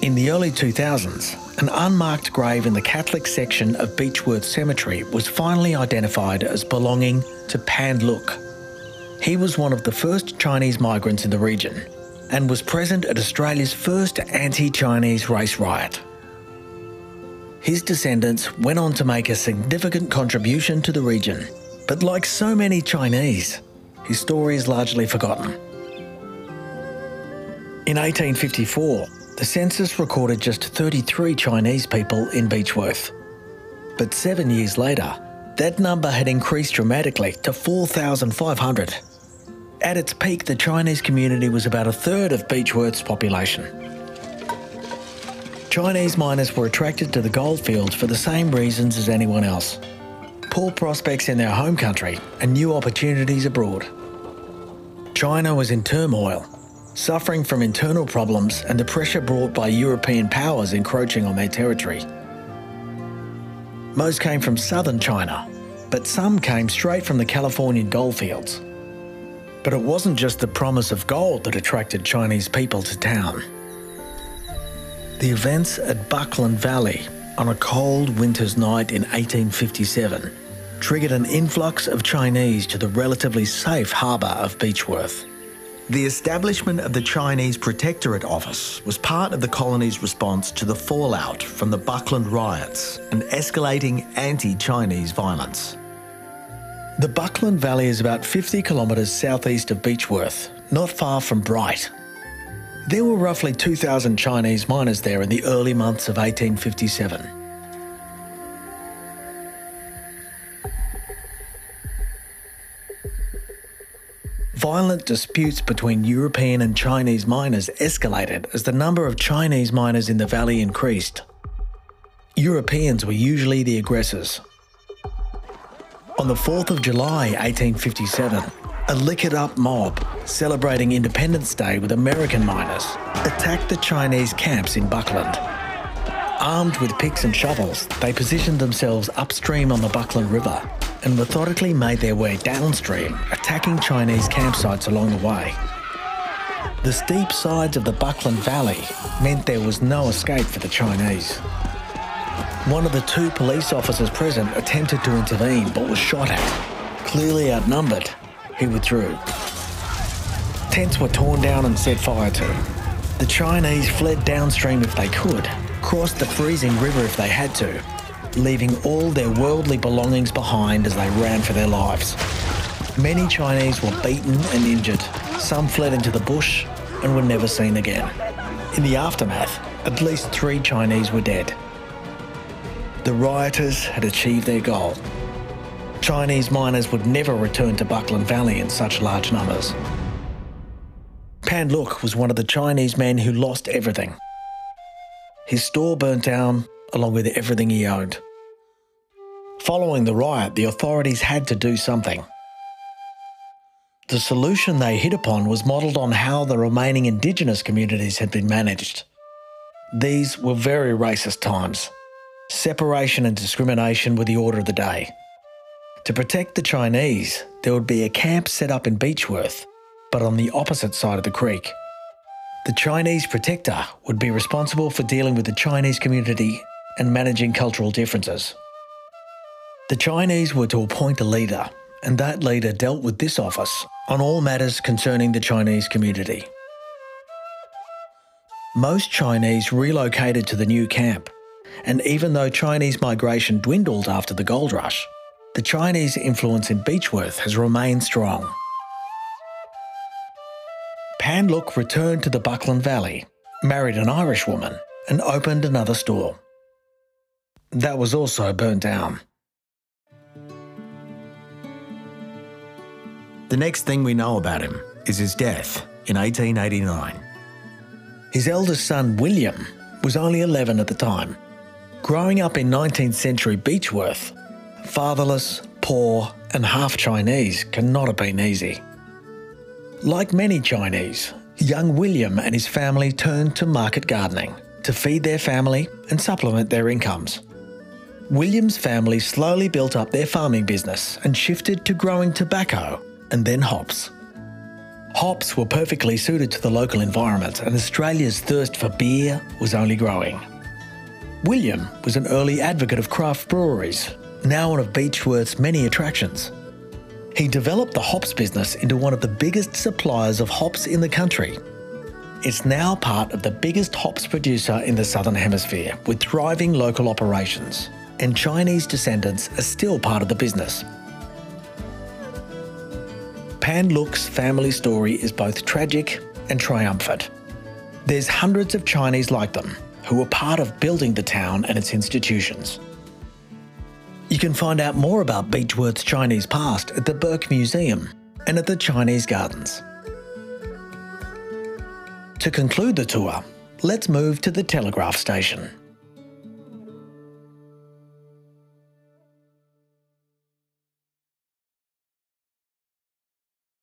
In the early 2000s, an unmarked grave in the Catholic section of Beechworth Cemetery was finally identified as belonging to Pan Luk. He was one of the first Chinese migrants in the region and was present at Australia's first anti-Chinese race riot. His descendants went on to make a significant contribution to the region, but like so many Chinese, his story is largely forgotten. In 1854, the census recorded just 33 Chinese people in Beechworth. But 7 years later, that number had increased dramatically to 4,500. At its peak, the Chinese community was about a third of Beechworth's population. Chinese miners were attracted to the goldfields for the same reasons as anyone else: poor prospects in their home country and new opportunities abroad. China was in turmoil, suffering from internal problems and the pressure brought by European powers encroaching on their territory. Most came from southern China, but some came straight from the Californian goldfields. But it wasn't just the promise of gold that attracted Chinese people to town. The events at Buckland Valley on a cold winter's night in 1857 triggered an influx of Chinese to the relatively safe harbour of Beechworth. The establishment of the Chinese Protectorate Office was part of the colony's response to the fallout from the Buckland riots and escalating anti-Chinese violence. The Buckland Valley is about 50 kilometres southeast of Beechworth, not far from Bright. There were roughly 2,000 Chinese miners there in the early months of 1857. Violent disputes between European and Chinese miners escalated as the number of Chinese miners in the valley increased. Europeans were usually the aggressors. On the 4th of July 1857, a liquored-up mob celebrating Independence Day with American miners attacked the Chinese camps in Buckland. Armed with picks and shovels, they positioned themselves upstream on the Buckland River and methodically made their way downstream, attacking Chinese campsites along the way. The steep sides of the Buckland Valley meant there was no escape for the Chinese. One of the two police officers present attempted to intervene but was shot at. Clearly outnumbered, he withdrew. Tents were torn down and set fire to. The Chinese fled downstream if they could, crossed the freezing river if they had to, leaving all their worldly belongings behind as they ran for their lives. Many Chinese were beaten and injured. Some fled into the bush and were never seen again. In the aftermath, at least 3 Chinese were dead. The rioters had achieved their goal. Chinese miners would never return to Buckland Valley in such large numbers. Pan Luk was one of the Chinese men who lost everything. His store burnt down, along with everything he owned. Following the riot, the authorities had to do something. The solution they hit upon was modelled on how the remaining Indigenous communities had been managed. These were very racist times. Separation and discrimination were the order of the day. To protect the Chinese, there would be a camp set up in Beechworth, but on the opposite side of the creek. The Chinese protector would be responsible for dealing with the Chinese community and managing cultural differences. The Chinese were to appoint a leader, and that leader dealt with this office on all matters concerning the Chinese community. Most Chinese relocated to the new camp, and even though Chinese migration dwindled after the gold rush, the Chinese influence in Beechworth has remained strong. Pan Luk returned to the Buckland Valley, married an Irish woman, and opened another store. That was also burnt down. The next thing we know about him is his death in 1889. His eldest son, William, was only 11 at the time. Growing up in 19th century Beechworth, fatherless, poor and half Chinese cannot have been easy. Like many Chinese, young William and his family turned to market gardening to feed their family and supplement their incomes. William's family slowly built up their farming business and shifted to growing tobacco and then hops. Hops were perfectly suited to the local environment, and Australia's thirst for beer was only growing. William was an early advocate of craft breweries, now one of Beechworth's many attractions. He developed the hops business into one of the biggest suppliers of hops in the country. It's now part of the biggest hops producer in the Southern Hemisphere, with thriving local operations, and Chinese descendants are still part of the business. Pan Luc's family story is both tragic and triumphant. There's hundreds of Chinese like them who were part of building the town and its institutions. You can find out more about Beechworth's Chinese past at the Burke Museum and at the Chinese Gardens. To conclude the tour, let's move to the telegraph station.